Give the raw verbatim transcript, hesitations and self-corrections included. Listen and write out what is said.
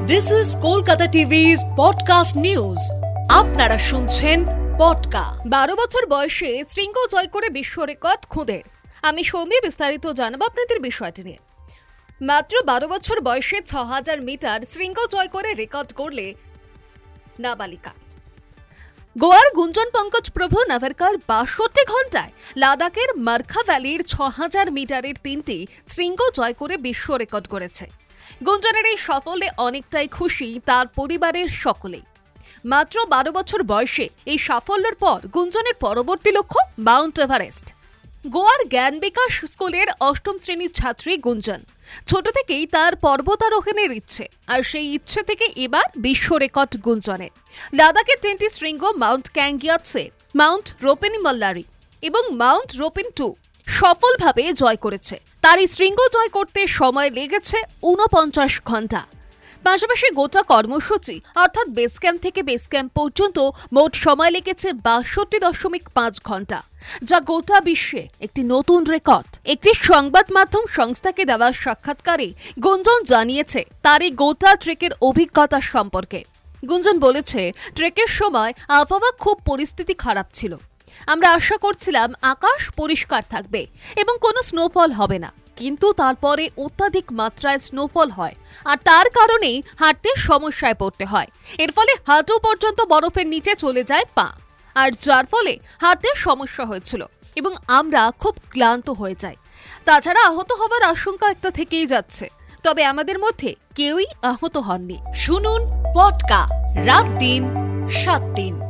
This is Kolkata টিভি's podcast news. আপনারা শুনছেন পডকা। বারো বছর বয়সে শৃঙ্গ জয় করে বিশ্ব রেকর্ড খুঁদের। আমি সৌমি বিস্তারিত জানাবো আপনাদের বিষয়টি নিয়ে। মাত্র বারো বছর বয়সে ছ হাজার মিটার শৃঙ্গ জয় করে রেকর্ড করলে নাবালিকা। গোয়ার গুঞ্জন পঙ্কজ প্রভু নাভারকার বাষট্টি ঘন্টায় লাদাখের মার্খা ভ্যালির ছ হাজার মিটারের তিনটি শৃঙ্গ জয় করে বিশ্ব রেকর্ড করেছে। গুঞ্জনের এই সাফল্যে অনেকটাই খুশি তার পরিবারের সকলেই। মাত্র বারো বছর বয়সে এই সাফল্যের পর গুঞ্জনের পরবর্তী লক্ষ্য মাউন্ট এভারেস্ট। গোয়ার জ্ঞান বিকাশ স্কুলের অষ্টম শ্রেণীর ছাত্রী গুঞ্জন। ছোট থেকেই তার পর্বতারোহণের ইচ্ছে, আর সেই ইচ্ছে থেকে এবার বিশ্ব রেকর্ড গুঞ্জনের। লাদাখের তিনটি শৃঙ্গ মাউন্ট ক্যাঙ্গিয়াতসে, মাউন্ট রোপেনি মল্লারি এবং মাউন্ট রোপেন টু সফলভাবে জয় করেছে। তার এই শৃঙ্গ জয় করতে সময় লেগেছে ঊনপঞ্চাশ ঘন্টা। পাশাপাশি গোটা কর্মসূচি অর্থাৎ বেস ক্যাম্প থেকে বেস ক্যাম্প পর্যন্ত মোট সময় লেগেছে বাষট্টি দশমিক পাঁচ ঘন্টা, যা গোটা বিশ্বে একটি নতুন রেকর্ড। একটি সংবাদ মাধ্যম সংস্থাকে দেওয়া সাক্ষাৎকারে গুঞ্জন জানিয়েছে তার এই গোটা ট্রেকের অভিজ্ঞতা সম্পর্কে। গুঞ্জন বলেছে, ট্রেকের সময় আবহাওয়া খুব পরিস্থিতি খারাপ ছিল। আমরা আশা করছিলাম আকাশ পরিষ্কার থাকবে এবং কোনো স্নোফল হবে না, কিন্তু তারপরে অত্যাধিক মাত্রায় স্নোফল হয়, আর তার কারণেই হাঁটতে সমস্যায় পড়তে হয়। এর ফলে হাঁটু পর্যন্ত বরফের নিচে চলে যায় পা, আর যার ফলে হাঁটতে সমস্যা হয়েছিল এবং আমরা খুব ক্লান্ত হয়ে যাই। তাছাড়া আহত হওয়ার আশঙ্কা একটা থেকেই যাচ্ছে, তবে আমাদের মধ্যে কেউই আহত হননি। শুনুন পডকা রাত দিন সাত দিন।